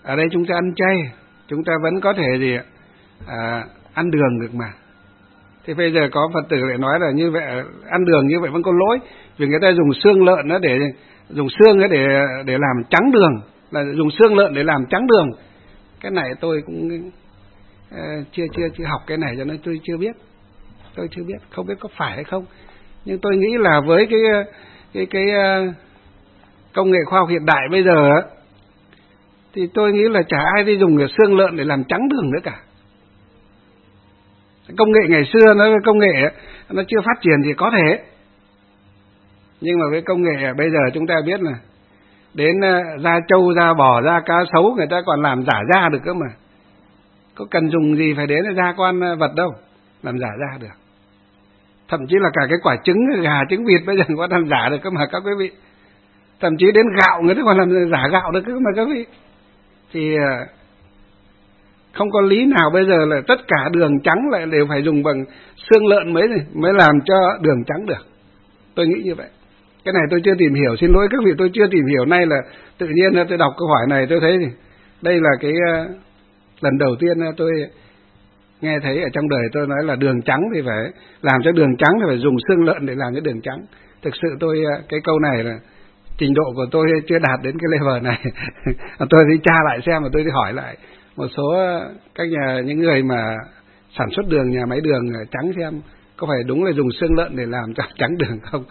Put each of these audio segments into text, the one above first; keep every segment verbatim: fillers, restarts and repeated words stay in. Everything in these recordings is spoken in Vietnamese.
ở đây chúng ta ăn chay, chúng ta vẫn có thể gì à, ăn đường được mà. Thì bây giờ có Phật tử lại nói là như vậy, ăn đường như vậy vẫn có lỗi, vì người ta dùng xương lợn nó để dùng xương ấy để để làm trắng đường, là dùng xương lợn để làm trắng đường. Cái này tôi cũng uh, chưa chưa chưa học cái này cho nên tôi chưa biết, tôi chưa biết, không biết có phải hay không. Nhưng tôi nghĩ là với cái cái cái uh, công nghệ khoa học hiện đại bây giờ thì tôi nghĩ là chả ai đi dùng xương lợn để làm trắng đường nữa cả. Công nghệ ngày xưa nó công nghệ nó chưa phát triển thì có thể, nhưng mà với công nghệ bây giờ chúng ta biết là đến da trâu, da bò, da cá sấu người ta còn làm giả da được cơ mà. Có cần dùng gì phải đến da con vật đâu, làm giả da được. Thậm chí là cả cái quả trứng gà, trứng vịt bây giờ có làm giả được cơ mà các quý vị. Thậm chí đến gạo người ta còn làm giả gạo được cơ mà các quý vị. Thì không có lý nào bây giờ là tất cả đường trắng lại đều phải dùng bằng xương lợn mới mới làm cho đường trắng được. Tôi nghĩ như vậy. Cái này tôi chưa tìm hiểu, xin lỗi các vị, tôi chưa tìm hiểu. Nay là tự nhiên tôi đọc câu hỏi này tôi thấy đây là cái lần đầu tiên tôi nghe thấy ở trong đời tôi nói là đường trắng thì phải làm cho đường trắng thì phải dùng xương lợn để làm cho đường trắng. Thực sự tôi cái câu này là trình độ của tôi chưa đạt đến cái level này. Tôi đi tra lại xem và tôi đi hỏi lại một số các nhà những người mà sản xuất đường, nhà máy đường trắng xem có phải đúng là dùng xương lợn để làm cho trắng đường không.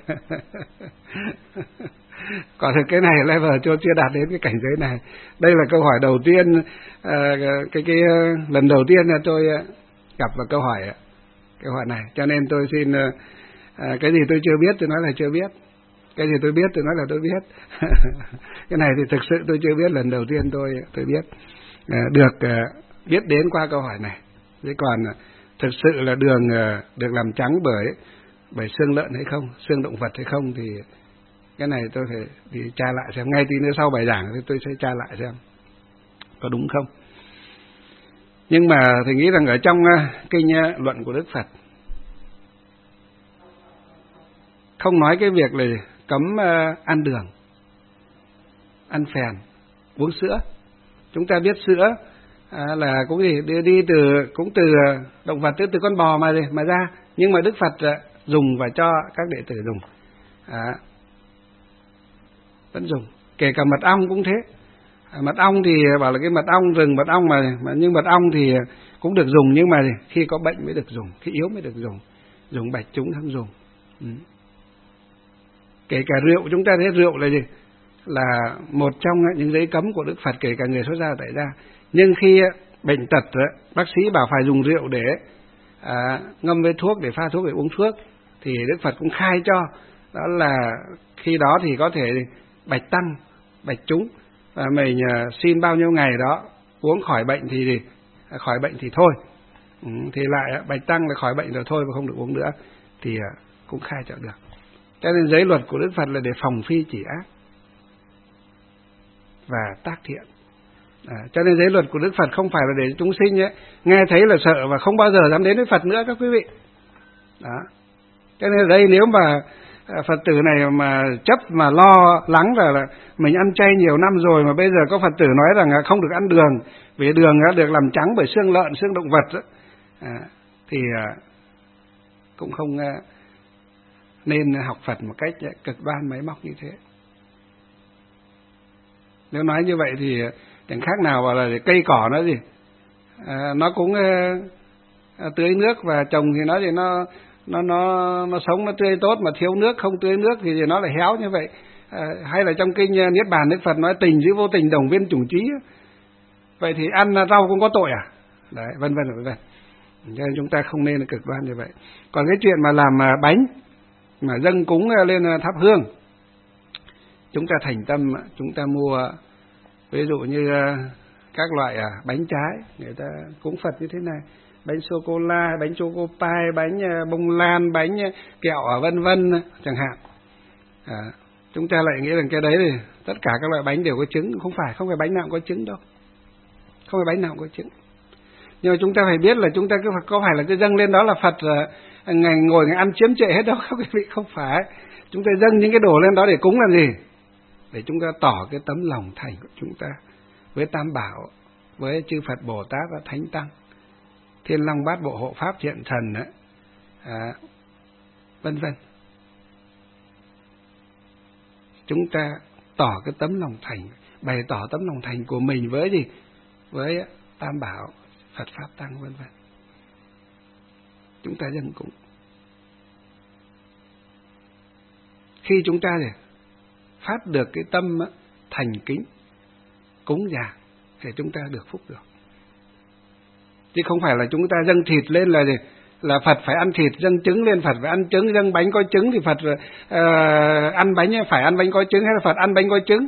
Còn cái này level chưa chưa đạt đến cái cảnh giới này. Đây là câu hỏi đầu tiên, à, cái cái lần đầu tiên là tôi gặp vào câu hỏi câu hỏi này, cho nên tôi xin à, cái gì tôi chưa biết tôi nói là chưa biết, cái gì tôi biết tôi nói là tôi biết. Cái này thì thực sự tôi chưa biết, lần đầu tiên tôi tôi biết à, được à, biết đến qua câu hỏi này. Thế còn thực sự là đường à, được làm trắng bởi bởi xương lợn hay không, xương động vật hay không thì cái này tôi phải đi tra lại xem, ngay tí nữa sau bài giảng thì tôi sẽ tra lại xem có đúng không. Nhưng mà thì nghĩ rằng ở trong kinh luận của Đức Phật không nói cái việc là cấm ăn đường, ăn phèn, uống sữa. Chúng ta biết sữa à, là cũng gì đi, đi từ cũng từ động vật, từ, từ con bò mà mà ra, nhưng mà Đức Phật dùng và cho các đệ tử dùng. À, vẫn dùng, kể cả mật ong cũng thế. À, mật ong thì bảo là cái mật ong rừng, mật ong mà, mà nhưng mật ong thì cũng được dùng, nhưng mà khi có bệnh mới được dùng, khi yếu mới được dùng, dùng bạch chúng không dùng. Ừ. Kể cả rượu, chúng ta thấy rượu là gì? Là một trong những giấy cấm của Đức Phật, kể cả người xuất gia tại gia. Nhưng khi bệnh tật, bác sĩ bảo phải dùng rượu để à, ngâm với thuốc, để pha thuốc để uống thuốc, thì Đức Phật cũng khai cho, đó là khi đó thì có thể bạch tăng, bạch chúng, và mình xin bao nhiêu ngày đó uống khỏi bệnh thì gì? Khỏi bệnh thì thôi. Ừ, thì lại bạch tăng là khỏi bệnh rồi thôi và không được uống nữa, thì cũng khai cho được. Cho nên giới luật của Đức Phật là để phòng phi chỉ ác và tác thiện. À, cho nên giới luật của Đức Phật không phải là để chúng sinh ấy, nghe thấy là sợ và không bao giờ dám đến với Phật nữa các quý vị. Đó. Cho nên ở đây nếu mà Phật tử này mà chấp mà lo lắng là, là mình ăn chay nhiều năm rồi mà bây giờ có Phật tử nói rằng không được ăn đường vì đường được làm trắng bởi xương lợn, xương động vật đó, à, thì cũng không nên học Phật một cách cực đoan máy móc như thế. Nếu nói như vậy thì chẳng khác nào bảo là cây cỏ nó gì à, nó cũng uh, tưới nước và trồng thì nó thì nó nó nó nó sống nó tươi tốt, mà thiếu nước không tưới nước thì nó lại héo như vậy. À, hay là trong kinh Niết Bàn Đức Phật nói tình chứ vô tình đồng viên chủng trí. Vậy thì ăn rau cũng có tội à? Đấy, vân vân vân vân. Cho nên chúng ta không nên cực đoan như vậy. Còn cái chuyện mà làm bánh mà dâng cúng lên thắp hương, chúng ta thành tâm, chúng ta mua ví dụ như các loại bánh trái người ta cúng Phật như thế này, bánh sô cô la, bánh choco pie, bánh bông lan, bánh kẹo vân vân chẳng hạn. À, chúng ta lại nghĩ rằng cái đấy thì tất cả các loại bánh đều có trứng, không phải, không phải bánh nào cũng có trứng đâu, không phải bánh nào cũng có trứng. Nhưng mà chúng ta phải biết là chúng ta cứ có phải là cái dâng lên đó là Phật ngày ngồi ngày ăn chiếm trệ hết đâu các quý vị, không phải. Chúng ta dâng những cái đồ lên đó để cúng làm gì? Để chúng ta tỏ cái tấm lòng thành của chúng ta, với Tam Bảo, với chư Phật Bồ Tát và Thánh Tăng, Thiên Long Bát Bộ Hộ Pháp Thiện Thần ấy, à, vân vân. Chúng ta tỏ cái tấm lòng thành, bày tỏ tấm lòng thành của mình với gì? Với Tam Bảo, Phật Pháp Tăng vân vân. Chúng ta dâng cúng. Khi chúng ta thì phát được cái tâm thành kính cúng dường thì chúng ta được phúc được. Chứ không phải là chúng ta dâng thịt lên là gì? Là Phật phải ăn thịt, dâng trứng lên Phật phải ăn trứng, dâng bánh có trứng thì Phật uh, ăn bánh phải ăn bánh có trứng, hay là Phật ăn bánh có trứng.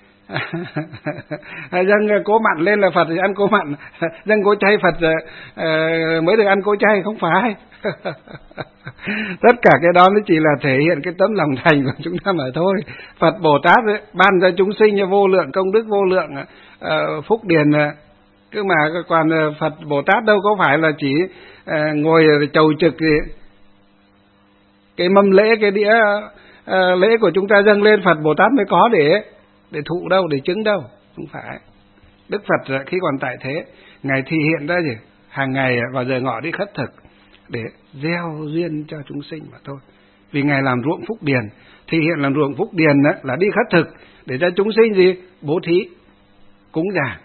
Dâng cố mặn lên là Phật thì ăn cố mặn, dâng cố chay Phật uh, mới được ăn cố chay, không phải. Tất cả cái đó nó chỉ là thể hiện cái tấm lòng thành của chúng ta mà thôi. Phật Bồ Tát ấy, ban cho chúng sinh vô lượng công đức, vô lượng uh, phúc điền. Cứ mà còn Phật Bồ Tát đâu có phải là chỉ uh, ngồi chầu trực thì cái mâm lễ, cái đĩa uh, lễ của chúng ta dâng lên Phật Bồ Tát mới có để để thụ đâu, để chứng đâu, không phải. Đức Phật khi còn tại thế, Ngài thể hiện ra gì? Hàng ngày vào giờ ngọ đi khất thực để gieo duyên cho chúng sinh mà thôi. Vì Ngài làm ruộng phúc điền, thể hiện làm ruộng phúc điền đó, là đi khất thực để cho chúng sinh gì? Bố thí, cúng dường.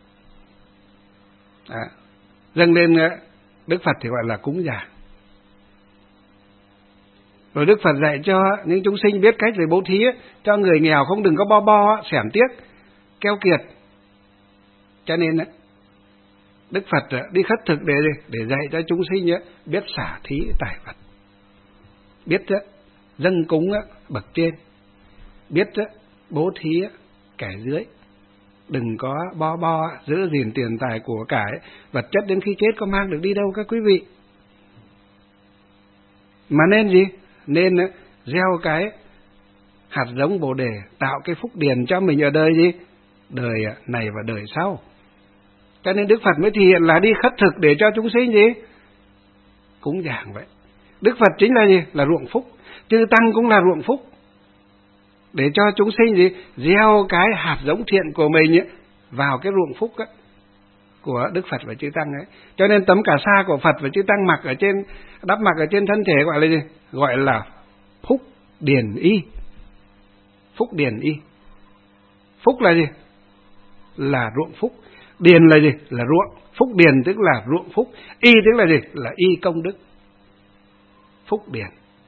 À, dâng lên Đức Phật thì gọi là cúng dường. Rồi Đức Phật dạy cho những chúng sinh biết cách để bố thí, cho người nghèo không đừng có bo bo, xẻm tiếc, keo kiệt. Cho nên Đức Phật đi khất thực để để dạy cho chúng sinh biết xả thí tài vật, biết dâng cúng bậc trên, biết bố thí kẻ dưới. Đừng có bo bo giữ gìn tiền tài của cải vật chất đến khi chết có mang được đi đâu các quý vị. Mà nên gì? Nên gieo cái hạt giống Bồ Đề, tạo cái phúc điền cho mình ở đời gì? Đời này và đời sau. Cho nên Đức Phật mới thể hiện là đi khất thực để cho chúng sinh gì? Cúng dường vậy. Đức Phật chính là gì? Là ruộng phúc. Chư Tăng cũng là ruộng phúc. Để cho chúng sinh gì? Gieo cái hạt giống thiện của mình ấy, vào cái ruộng phúc ấy, của Đức Phật và chư Tăng ấy. Cho nên tấm cà sa của Phật và chư Tăng mặc ở trên, đắp mặc ở trên thân thể gọi là gì? Gọi là phúc điền y. Phúc điền y. Phúc là gì? Là ruộng phúc. Điền là gì? Là ruộng. Phúc điền tức là ruộng phúc. Y tức là gì? Là y công đức. Phúc điền.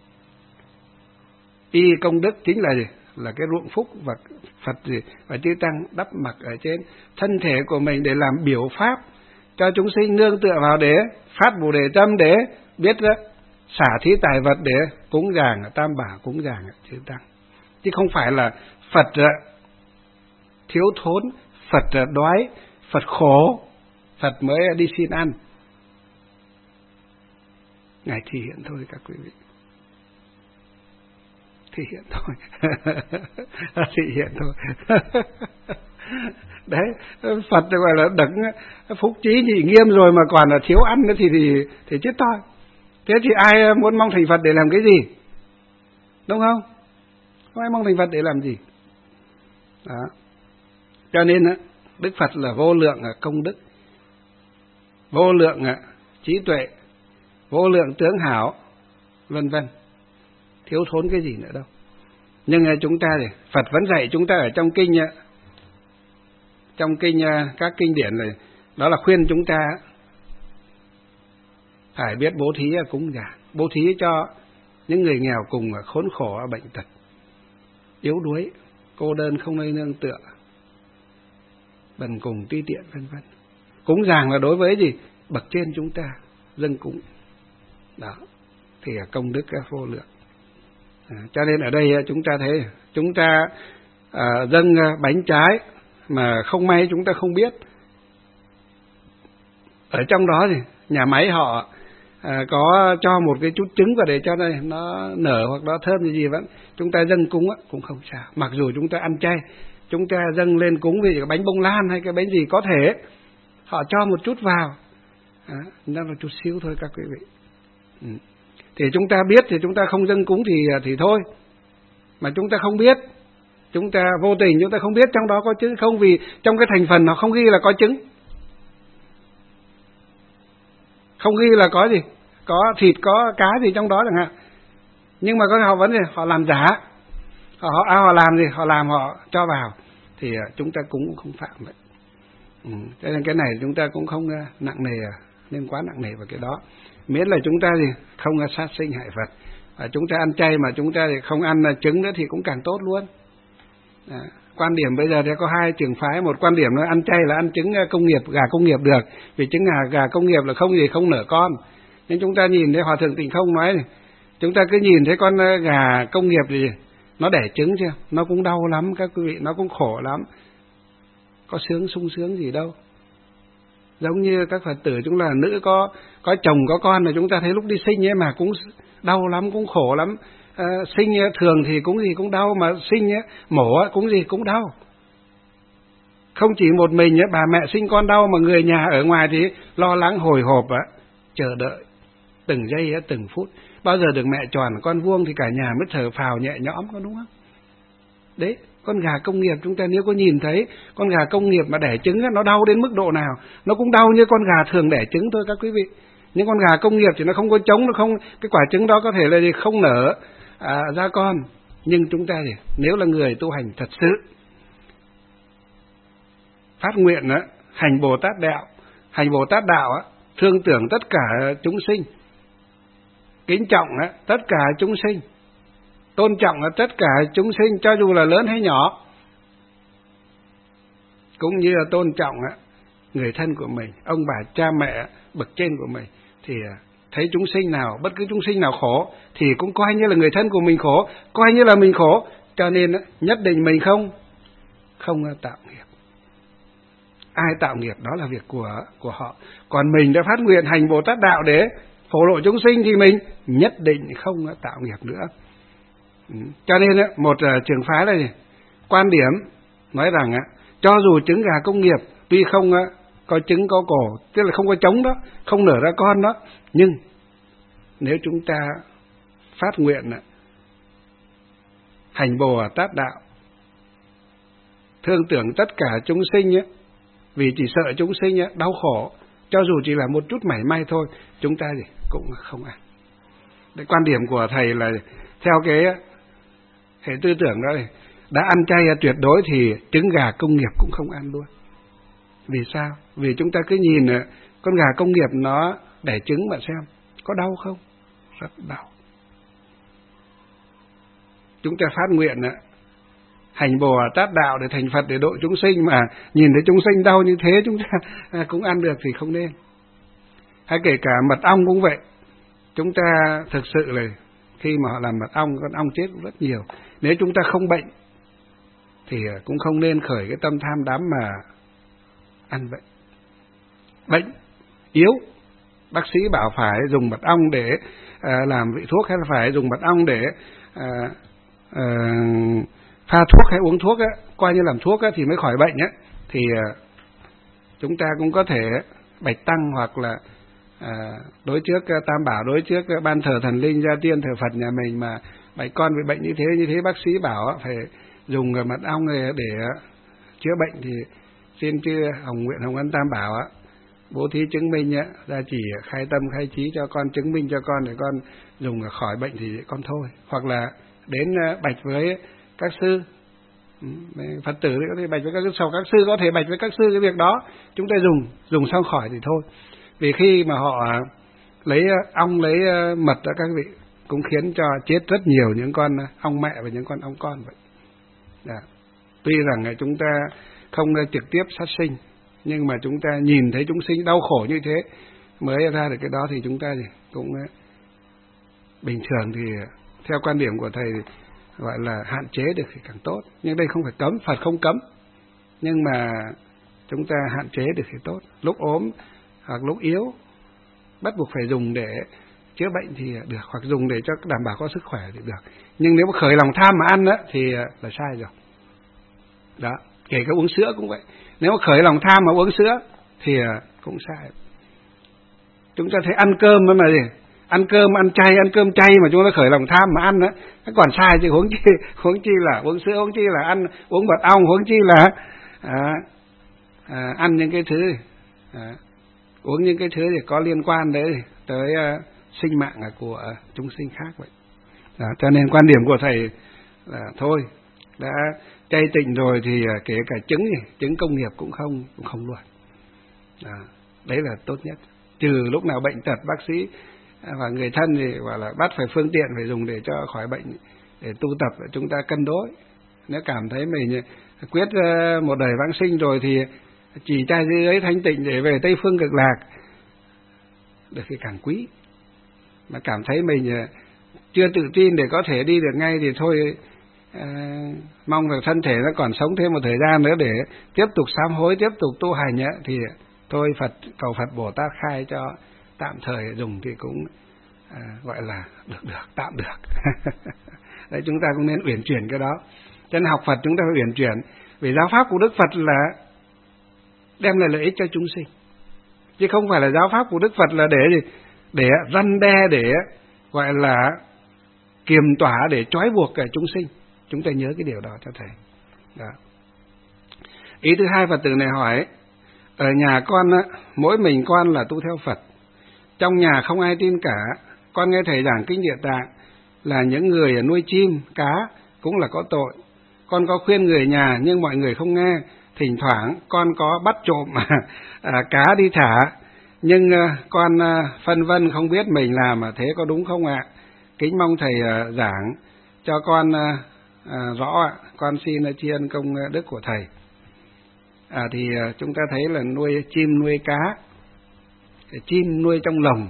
Y công đức chính là gì? Là cái ruộng phúc và Phật gì? Và chư Tăng đắp mặc ở trên thân thể của mình để làm biểu pháp cho chúng sinh nương tựa vào để phát Bồ Đề tâm, để biết đó, xả thí tài vật để cúng dường Tam Bảo, cúng dường chư Tăng. Chứ không phải là Phật thiếu thốn, Phật đói, Phật khổ, Phật mới đi xin ăn. Ngài thể hiện thôi các quý vị. Thể hiện thôi. Thể hiện thôi. Đấy, Phật gọi là đấng phúc trí nhị nghiêm rồi mà còn là thiếu ăn nữa thì thì, thì chết thôi. Thế thì ai muốn mong thành Phật để làm cái gì? Đúng không? Không ai mong thành Phật để làm gì. Đó. Cho nên Đức Phật là vô lượng công đức, vô lượng trí tuệ, vô lượng tướng hảo, vân vân. Thiếu thốn cái gì nữa đâu. Nhưng chúng ta thì Phật vẫn dạy chúng ta ở trong kinh, trong kinh các kinh điển này, đó là khuyên chúng ta phải biết bố thí cúng dường, bố thí cho những người nghèo cùng khốn khổ bệnh tật, yếu đuối, cô đơn không nơi nương tựa, bần cùng ti tiện vân vân. Cúng dường là đối với gì? Bậc trên chúng ta dâng cúng. Đó thì công đức vô lượng. À, cho nên ở đây chúng ta thấy chúng ta à, dâng bánh trái mà không may chúng ta không biết ở trong đó thì nhà máy họ à, có cho một cái chút trứng vào để cho này nó nở hoặc nó thơm gì vẫn chúng ta dâng cúng cũng không sao. Mặc dù chúng ta ăn chay, chúng ta dâng lên cúng vì cái bánh bông lan hay cái bánh gì có thể họ cho một chút vào, à, nó là chút xíu thôi các quý vị. Ừ. Thì chúng ta biết thì chúng ta không dâng cúng thì thì thôi. Mà chúng ta không biết chúng ta vô tình chúng ta không biết trong đó có trứng không, vì trong cái thành phần nó không ghi là có trứng, không ghi là có gì, có thịt có cá gì trong đó chẳng hạn. Nhưng mà có họ vẫn gì, họ làm giả, họ họ, à, họ làm gì, họ làm họ cho vào thì chúng ta cũng không phạm vậy. Ừ, cho nên cái này chúng ta cũng không nặng nề, nên quá nặng nề vào cái đó. Miễn là chúng ta gì không sát sinh hại vật, và chúng ta ăn chay mà chúng ta thì không ăn trứng nữa thì cũng càng tốt luôn. À, quan điểm bây giờ thì có hai trường phái. Một quan điểm là ăn chay là ăn trứng công nghiệp, gà công nghiệp được, vì trứng gà, gà công nghiệp là không gì không nở con. Nhưng chúng ta nhìn thấy Hòa Thượng Tịnh Không nói này, chúng ta cứ nhìn thấy con gà công nghiệp thì nó đẻ trứng chưa, nó cũng đau lắm các quý vị, nó cũng khổ lắm, có sướng sung sướng gì đâu. Giống như các Phật tử chúng là nữ có có chồng có con là chúng ta thấy lúc đi sinh ấy mà cũng đau lắm, cũng khổ lắm. À, sinh thường thì cũng gì cũng đau, mà sinh ấy, mổ cũng gì cũng đau. Không chỉ một mình ấy, bà mẹ sinh con đau mà người nhà ở ngoài thì lo lắng hồi hộp á, chờ đợi từng giây á, từng phút. Bao giờ được mẹ tròn con vuông thì cả nhà mới thở phào nhẹ nhõm, có đúng không? Đấy, con gà công nghiệp chúng ta nếu có nhìn thấy con gà công nghiệp mà đẻ trứng á, nó đau đến mức độ nào, nó cũng đau như con gà thường đẻ trứng thôi các quý vị. Những con gà công nghiệp thì nó không có trống, nó không, cái quả trứng đó có thể là gì không nở à, ra con. Nhưng chúng ta thì nếu là người tu hành thật sự phát nguyện á, hành Bồ Tát đạo, hành Bồ Tát đạo á, thương tưởng tất cả chúng sinh, kính trọng á, tất cả chúng sinh, tôn trọng á, tất cả chúng sinh cho dù là lớn hay nhỏ, cũng như là tôn trọng á, người thân của mình, ông bà cha mẹ bậc trên của mình, thì thấy chúng sinh nào, bất cứ chúng sinh nào khổ thì cũng coi như là người thân của mình khổ, coi như là mình khổ, cho nên nhất định mình không không tạo nghiệp. Ai tạo nghiệp đó là việc của của họ, còn mình đã phát nguyện hành Bồ Tát đạo để phổ lộ chúng sinh thì mình nhất định không tạo nghiệp nữa. Cho nên một trường phái này quan điểm nói rằng cho dù trứng gà công nghiệp tuy không có trứng có cổ, tức là không có trống đó, không nở ra con đó, nhưng nếu chúng ta phát nguyện hành Bồ Tát đạo, thương tưởng tất cả chúng sinh ấy, vì chỉ sợ chúng sinh ấy, đau khổ, cho dù chỉ là một chút mảy may thôi, chúng ta gì cũng không ăn. Đấy, quan điểm của thầy là theo cái hệ tư tưởng đó này, đã ăn chay tuyệt đối thì trứng gà công nghiệp cũng không ăn luôn. Vì sao? Vì chúng ta cứ nhìn con gà công nghiệp nó đẻ trứng mà xem, có đau không? Rất đau. Chúng ta phát nguyện hành Bồ Tát đạo để thành Phật để độ chúng sinh, mà nhìn thấy chúng sinh đau như thế chúng ta cũng ăn được thì không nên. Hay kể cả mật ong cũng vậy. Chúng ta thực sự là khi mà họ làm mật ong, con ong chết cũng rất nhiều. Nếu chúng ta không bệnh thì cũng không nên khởi cái tâm tham đắm mà ăn bệnh. Bệnh yếu, bác sĩ bảo phải dùng mật ong để à, làm vị thuốc, hay là phải dùng mật ong để à, à, pha thuốc hay uống thuốc á, coi như làm thuốc á, thì mới khỏi bệnh á, thì à, chúng ta cũng có thể bạch tăng hoặc là à, đối trước Tam Bảo, đối trước ban thờ thần linh, gia tiên thờ Phật nhà mình mà bạch con bị bệnh như thế như thế, bác sĩ bảo á, phải dùng mật ong để, để chữa bệnh, thì xin chư Hồng Nguyện Hồng Ân Tam Bảo á, bố thí chứng minh á, ra chỉ khai tâm khai trí cho con, chứng minh cho con để con dùng khỏi bệnh thì con thôi. Hoặc là đến bạch với các sư, Phật tử thì có thể bạch với các sư, sau các sư có thể bạch với các sư cái việc đó, chúng ta dùng dùng xong khỏi thì thôi. Vì khi mà họ lấy ong lấy mật đó các vị, cũng khiến cho chết rất nhiều những con ong mẹ và những con ong con vậy. Đã. Tuy rằng chúng ta không trực tiếp sát sinh, nhưng mà chúng ta nhìn thấy chúng sinh đau khổ như thế mới ra được cái đó, thì chúng ta thì cũng bình thường thì theo quan điểm của thầy gọi là hạn chế được thì càng tốt. Nhưng đây không phải cấm, Phật không cấm, nhưng mà chúng ta hạn chế được thì tốt. Lúc ốm hoặc lúc yếu bắt buộc phải dùng để chữa bệnh thì được, hoặc dùng để cho đảm bảo có sức khỏe thì được. Nhưng nếu mà khởi lòng tham mà ăn đó, thì là sai rồi. Đó, kể cả uống sữa cũng vậy. Nếu mà khởi lòng tham mà uống sữa thì cũng sai. Chúng ta thấy ăn cơm mà gì, ăn cơm ăn chay ăn cơm chay mà chúng ta khởi lòng tham mà ăn đó, nó còn sai chứ, huống chi huống chi là uống sữa, huống chi là ăn uống mật ong, huống chi là à, à, ăn những cái thứ à, uống những cái thứ thì có liên quan đấy tới uh, sinh mạng của chúng sinh khác vậy. Đó, cho nên quan điểm của thầy là thôi, đã chay tịnh rồi thì uh, kể cả trứng thì, trứng công nghiệp cũng không cũng không luôn. Đó, đấy là tốt nhất. Trừ lúc nào bệnh tật bác sĩ và người thân thì gọi là bắt phải phương tiện phải dùng để cho khỏi bệnh, để tu tập chúng ta cân đối. Nếu cảm thấy mình quyết uh, một đời vãng sinh rồi thì chỉ trai dưới ấy thanh tịnh để về Tây Phương Cực Lạc được thì càng quý. Mà cảm thấy mình chưa tự tin để có thể đi được ngay thì thôi, à, mong là thân thể nó còn sống thêm một thời gian nữa để tiếp tục sám hối, tiếp tục tu hành ấy, thì thôi Phật cầu Phật Bồ Tát khai cho tạm thời dùng thì cũng à, gọi là được được tạm được. Đấy, chúng ta cũng nên uyển chuyển cái đó. Cho nên học Phật chúng ta phải uyển chuyển, vì giáo pháp của Đức Phật là đem lại lợi ích cho chúng sinh, chứ không phải là giáo pháp của Đức Phật là để gì, để răn đe, để gọi là kiềm tỏa, để trói buộc cả chúng sinh. Chúng ta nhớ cái điều đó cho thầy. Đó. Ý thứ hai, Phật tử này hỏi: ở nhà con mỗi mình con là tu theo Phật, trong nhà không ai tin cả, con nghe thầy giảng kinh Địa Tạng là những người nuôi chim cá cũng là có tội. Con có khuyên người nhà nhưng mọi người không nghe. Thỉnh thoảng con có bắt trộm à, cá đi thả, nhưng à, con à, phân vân không biết mình làm mà thế có đúng không ạ? Kính mong thầy à, giảng cho con à, à, rõ ạ. Con xin à, tri ân công đức của thầy. À, thì à, chúng ta thấy là nuôi chim nuôi cá, chim nuôi trong lồng,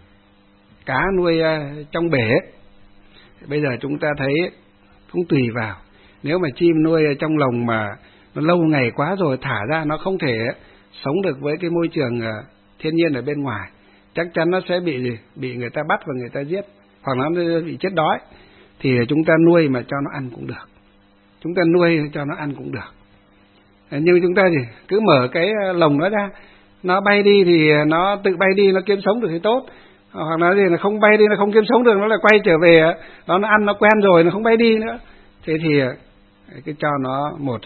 cá nuôi à, trong bể. Bây giờ chúng ta thấy cũng tùy vào. Nếu mà chim nuôi ở trong lồng mà nó lâu ngày quá rồi thả ra nó không thể sống được với cái môi trường thiên nhiên ở bên ngoài, chắc chắn nó sẽ bị gì? Bị người ta bắt và người ta giết, hoặc nó bị chết đói. Thì chúng ta nuôi mà cho nó ăn cũng được, chúng ta nuôi cho nó ăn cũng được. Nhưng chúng ta gì cứ mở cái lồng nó ra, nó bay đi thì nó tự bay đi, nó kiếm sống được thì tốt. Hoặc là gì, nó không bay đi, nó không kiếm sống được, nó lại quay trở về, đó nó ăn nó quen rồi, nó không bay đi nữa. Thế thì cái cho nó một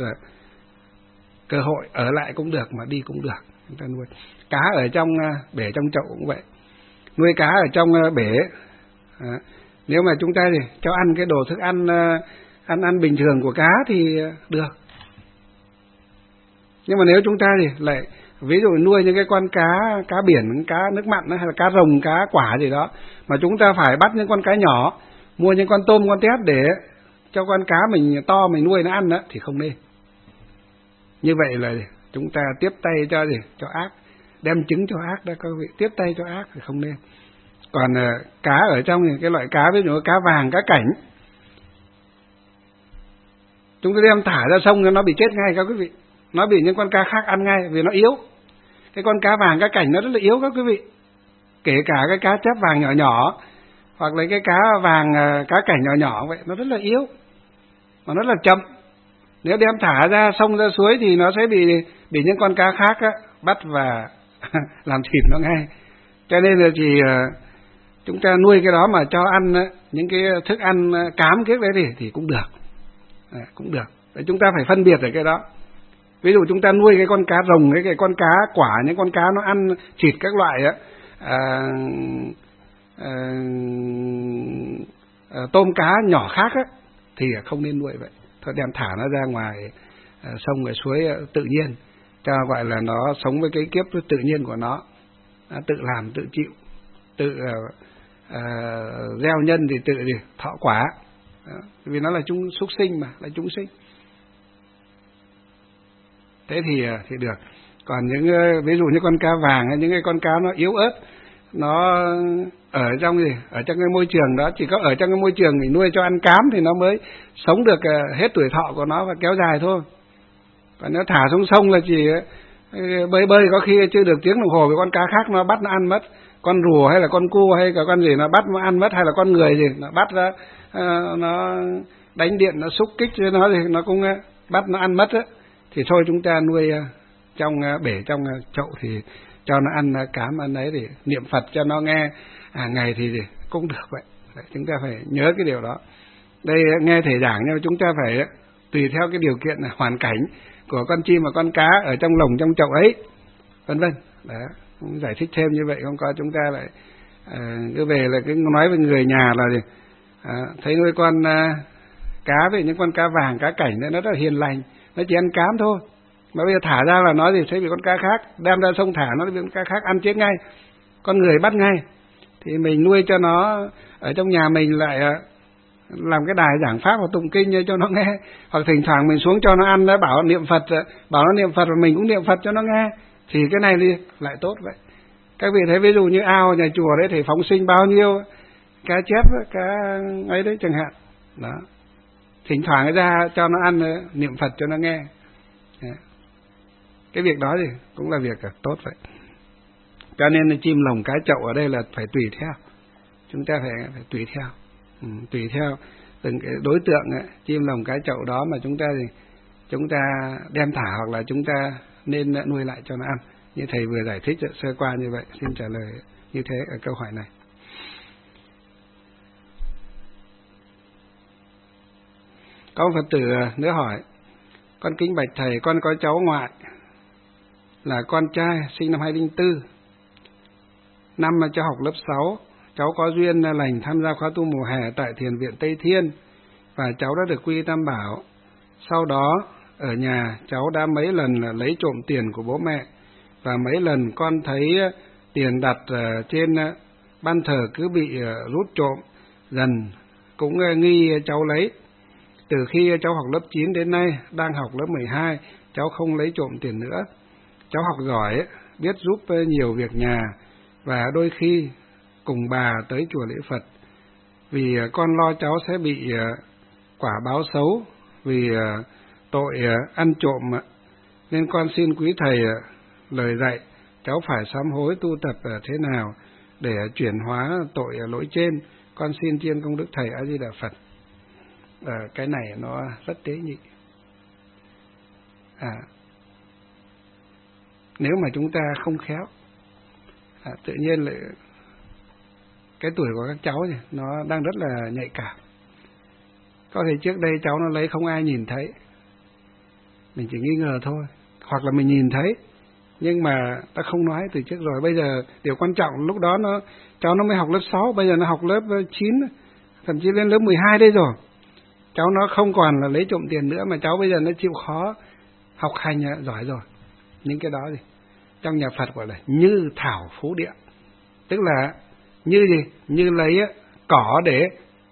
cơ hội ở lại cũng được mà đi cũng được. Chúng ta nuôi cá ở trong bể trong chậu cũng vậy, nuôi cá ở trong bể. À, nếu mà chúng ta thì cho ăn cái đồ thức ăn ăn ăn bình thường của cá thì được. Nhưng mà nếu chúng ta thì lại ví dụ nuôi những cái con cá cá biển, cá nước mặn hay là cá rồng, cá quả gì đó, mà chúng ta phải bắt những con cá nhỏ, mua những con tôm con tép để cho con cá mình to mình nuôi nó ăn đó, thì không nên. Như vậy là chúng ta tiếp tay cho gì? Cho ác, đem trứng cho ác đó các vị, tiếp tay cho ác thì không nên. Còn uh, cá ở trong thì cái loại cá ví dụ cá vàng, cá cảnh, chúng ta đem thả ra sông nó bị chết ngay các quý vị, nó bị những con cá khác ăn ngay vì nó yếu. Cái con cá vàng, cá cảnh nó rất là yếu các quý vị, kể cả cái cá chép vàng nhỏ nhỏ hoặc là cái cá vàng, cá cảnh nhỏ nhỏ vậy, nó rất là yếu mà nó rất là chậm. Nếu đem thả ra sông ra suối thì nó sẽ bị bị những con cá khác á, bắt và làm thịt nó ngay. Cho nên là chỉ chúng ta nuôi cái đó mà cho ăn những cái thức ăn cám kiếc đấy thì thì cũng được, à, cũng được. Để chúng ta phải phân biệt ở cái đó. Ví dụ chúng ta nuôi cái con cá rồng, cái cái con cá quả, những con cá nó ăn thịt các loại á, à, à, à, tôm cá nhỏ khác á, thì không nên nuôi vậy. Thôi đem thả nó ra ngoài à, sông, ở suối à, tự nhiên, cho gọi là nó sống với cái kiếp tự nhiên của nó, à, tự làm tự chịu, tự à, à, gieo nhân thì tự gì thọ quả. Đó, vì nó là chúng súc sinh mà, là chúng sinh. Thế thì thì được. Còn những ví dụ như con cá vàng hay những cái con cá nó yếu ớt, nó ở trong gì ở trong cái môi trường đó, chỉ có ở trong cái môi trường mình nuôi cho ăn cám thì nó mới sống được hết tuổi thọ của nó và kéo dài thôi. Còn nếu thả xuống sông là chỉ bơi bơi có khi chưa được tiếng đồng hồ với con cá khác nó bắt nó ăn mất. Con rùa hay là con cua hay cả con gì nó bắt nó ăn mất, hay là con người gì nó bắt ra nó đánh điện nó xúc kích với nó thì nó cũng bắt nó ăn mất á. Thì thôi chúng ta nuôi trong bể trong chậu thì cho nó ăn cám ăn ấy thì niệm Phật cho nó nghe hàng ngày thì, thì cũng được vậy. Đấy, chúng ta phải nhớ cái điều đó. Đây nghe thầy giảng nhưng mà chúng ta phải tùy theo cái điều kiện hoàn cảnh của con chim và con cá ở trong lồng trong chậu ấy, vân vân. Đó, giải thích thêm như vậy không có chúng ta lại à, cứ về là cứ nói với người nhà là gì à, thấy nuôi con à, cá với những con cá vàng cá cảnh đấy nó rất là hiền lành, nó chỉ ăn cám thôi, mà bây giờ thả ra là nó gì sẽ bị con cá khác, đem ra sông thả nó bị con cá khác ăn chết ngay, con người bắt ngay. Thì mình nuôi cho nó ở trong nhà mình lại làm cái đài giảng pháp hoặc tụng kinh cho nó nghe, hoặc thỉnh thoảng mình xuống cho nó ăn, nó bảo niệm Phật, bảo nó niệm Phật và mình cũng niệm Phật cho nó nghe, thì cái này đi lại tốt vậy. Các vị thấy ví dụ như ao nhà chùa đấy thì phóng sinh bao nhiêu cá chép, cá ấy đấy chẳng hạn, đó, thỉnh thoảng ra cho nó ăn niệm Phật cho nó nghe, cái việc đó thì cũng là việc tốt vậy. Cho nên chim lồng cá chậu ở đây là phải tùy theo, chúng ta phải, phải tùy theo, ừ, tùy theo từng cái đối tượng ấy, chim lồng cá chậu đó mà chúng ta thì chúng ta đem thả hoặc là chúng ta nên nuôi lại cho nó ăn. Như thầy vừa giải thích sơ qua như vậy, xin trả lời như thế ở câu hỏi này. Có Phật tử nữa hỏi: con kính bạch thầy, con có cháu ngoại là con trai sinh năm hai không không bốn. Năm mà cháu học lớp sáu, cháu có duyên lành tham gia khóa tu mùa hè tại Thiền viện Tây Thiên và cháu đã được quy Tam Bảo. Sau đó ở nhà cháu đã mấy lần lấy trộm tiền của bố mẹ, và mấy lần con thấy tiền đặt trên ban thờ cứ bị rút trộm, dần cũng nghi cháu lấy. Từ khi cháu học lớp chín đến nay, đang học lớp mười hai, cháu không lấy trộm tiền nữa. Cháu học giỏi, biết giúp nhiều việc nhà, và đôi khi cùng bà tới chùa lễ Phật. Vì con lo cháu sẽ bị quả báo xấu vì tội ăn trộm, nên con xin quý thầy lời dạy cháu phải sám hối tu tập thế nào để chuyển hóa tội lỗi trên. Con xin chiên công đức thầy A Di Đà Phật. À, cái này nó rất tế nhị. À, nếu mà chúng ta không khéo, à, tự nhiên lại cái tuổi của các cháu thì nó đang rất là nhạy cảm. Có thể trước đây cháu nó lấy không ai nhìn thấy, mình chỉ nghi ngờ thôi, hoặc là mình nhìn thấy nhưng mà ta không nói từ trước rồi. Bây giờ điều quan trọng lúc đó nó cháu nó mới học lớp sáu, bây giờ nó học lớp chín, thậm chí lên lớp mười hai đây rồi. Cháu nó không còn là lấy trộm tiền nữa, mà cháu bây giờ nó chịu khó học hành giỏi rồi. Những cái đó gì trong nhà Phật gọi là như thảo phú địa, tức là như gì? Như lấy cỏ để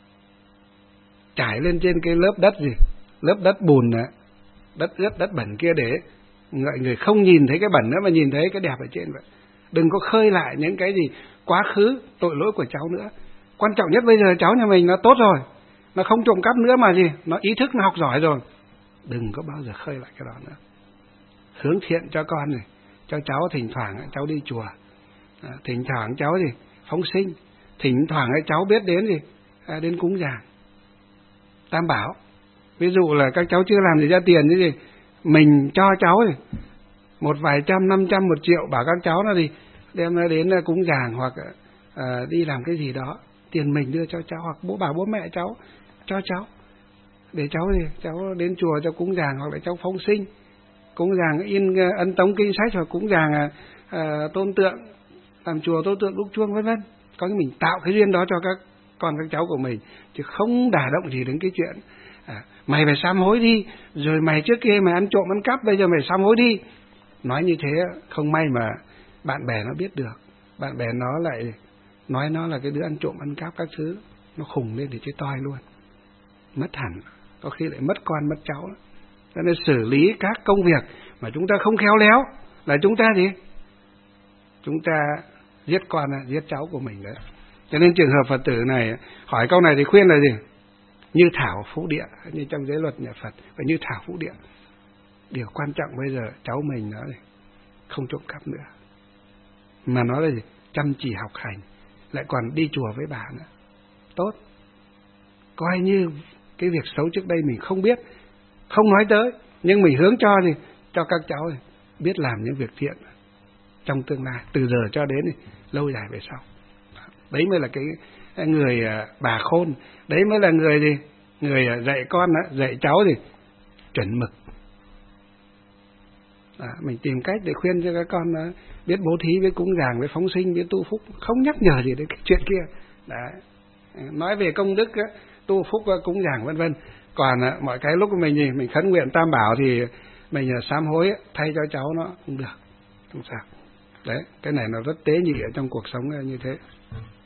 trải lên trên cái lớp đất gì, lớp đất bùn, đất ướt, đất bẩn kia, để mọi người không nhìn thấy cái bẩn nữa mà nhìn thấy cái đẹp ở trên vậy. Đừng có khơi lại những cái gì quá khứ tội lỗi của cháu nữa. Quan trọng nhất bây giờ cháu nhà mình nó tốt rồi, nó không trộm cắp nữa mà gì, nó ý thức, nó học giỏi rồi, đừng có bao giờ khơi lại cái đó nữa. Hướng thiện cho con này, cho cháu thỉnh thoảng cháu đi chùa, à, thỉnh thoảng cháu gì phóng sinh, thỉnh thoảng cháu biết đến gì à, đến cúng dường Tam Bảo. Ví dụ là các cháu chưa làm gì ra tiền như gì, mình cho cháu gì một vài trăm, năm trăm, một triệu, bảo các cháu nó gì đem nó đến cúng dường hoặc à, đi làm cái gì đó, tiền mình đưa cho cháu, hoặc bố bảo bố mẹ cháu cho cháu để cháu gì cháu đến chùa cho cúng dường, hoặc là cháu phóng sinh cúng dường in ấn tống kinh sách, hoặc cúng dường à, à, tôn tượng, làm chùa tôn tượng đúc chuông vân vân. Có cái mình tạo cái duyên đó cho các con các cháu của mình, chứ không đả động gì đến cái chuyện à, mày phải sám hối đi, rồi mày trước kia mày ăn trộm ăn cắp, bây giờ mày sám hối đi. Nói như thế không may mà bạn bè nó biết được, bạn bè nó lại nói nó là cái đứa ăn trộm ăn cắp các thứ, nó khùng lên thì chơi toi luôn, mất hẳn, có khi lại mất con mất cháu. Cho nên xử lý các công việc mà chúng ta không khéo léo là chúng ta gì chúng ta giết con giết cháu của mình đấy. Cho nên trường hợp Phật tử này hỏi câu này thì khuyên là gì? Như thảo phú địa, như trong giới luật nhà Phật, và như thảo phú địa. Điều quan trọng bây giờ cháu mình nó này không trộm cắp nữa, mà nó là gì? Chăm chỉ học hành, lại còn đi chùa với bà nữa, tốt. Coi như cái việc xấu trước đây mình không biết, không nói tới, nhưng mình hướng cho gì cho các cháu này biết làm những việc thiện, trong tương lai, từ giờ cho đến lâu dài về sau. Đấy mới là cái người bà khôn, đấy mới là người gì, người dạy con dạy cháu gì chuẩn mực. À, mình tìm cách để khuyên cho các con biết bố thí, biết cúng dường, biết phóng sinh, biết tu phúc, không nhắc nhở gì đến cái chuyện kia. Đấy. Nói về công đức tu phúc cúng dường vân vân. Còn mọi cái lúc mình gì mình khấn nguyện tam bảo thì mình sám hối thay cho cháu nó cũng được, không sao. Đấy, cái này nó rất tế nhị ở trong cuộc sống như thế.